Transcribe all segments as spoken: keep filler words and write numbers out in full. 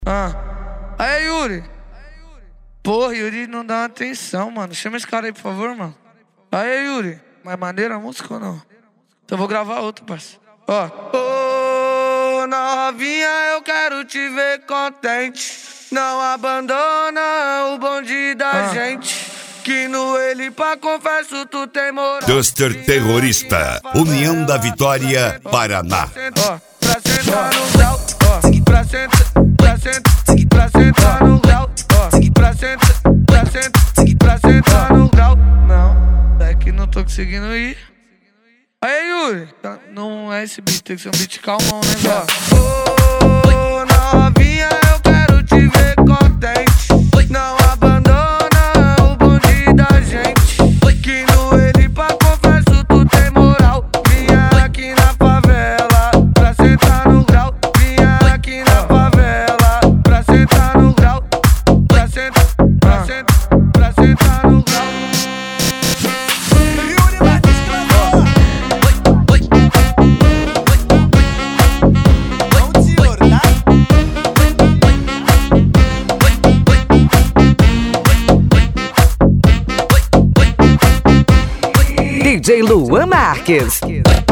Ah. Aí, Yuri. Porra, Yuri não dá atenção, mano. Chama esse cara aí, por favor, mano. Aí, Yuri. Mais maneira a música ou não? Então eu vou gravar outra, parceiro. Ó. Ô, novinha, eu quero te ver contente. Não abandona o bonde da ah. gente. Que no ele pra confesso tu tem moral. Duster Terrorista, União da Vitória, Paraná. Ó, pra sentar no grau, ó, pra sentar, pra sentar, pra sentar no grau, ó, pra sentar, pra sentar, pra sentar no grau. Não, é que não tô conseguindo ir. Aí, Yuri, não é esse beat, tem que ser um beat calmão, né, ó. Ô, novinha, eu quero te ver contente. Não abandona o bonde da gente. Que no ele pra confesso tu tem moral. Vinha aqui na favela pra sentar no grau. Vinha aqui na favela pra sentar no grau. Pra sentar, pra sentar, pra sentar no grau. D J Luan Marques.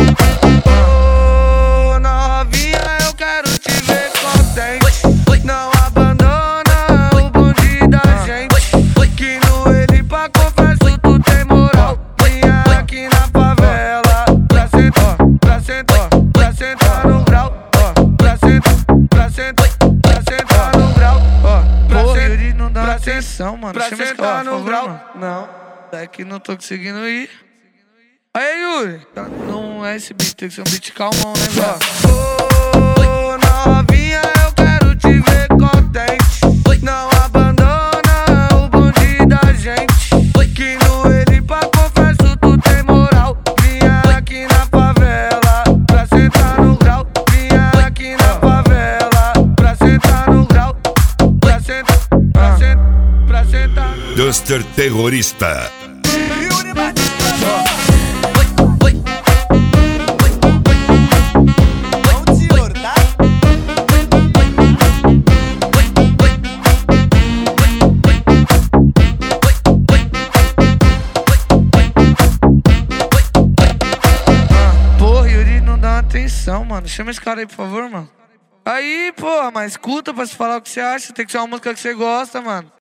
Ô, novinha, eu quero te ver contente. Não abandona o bonde da gente. Que no ele pra confesso tu tem moral. Vinha aqui na favela pra sentar, pra sentar, pra sentar no grau. Pra sentar, pra sentar, pra sentar no grau. Porra, Yuri não dá atenção, mano. Pra sentar no grau. Não, é que não tô conseguindo ir. Aí, Yuri, não é esse beat, tem que ser um beat calmão, né, ó. Ô, novinha, eu quero te ver contente. Não abandona o bonde da gente. Que no ele pra confesso tu tem moral. Vinha aqui na favela pra sentar no grau. Vinha aqui na favela pra sentar no grau. Pra sentar, pra sentar, pra sentar. Duster Terrorista. Atenção, mano. Chama esse cara aí, por favor, mano. Aí, porra, mas escuta pra se falar o que você acha. Tem que ser uma música que você gosta, mano.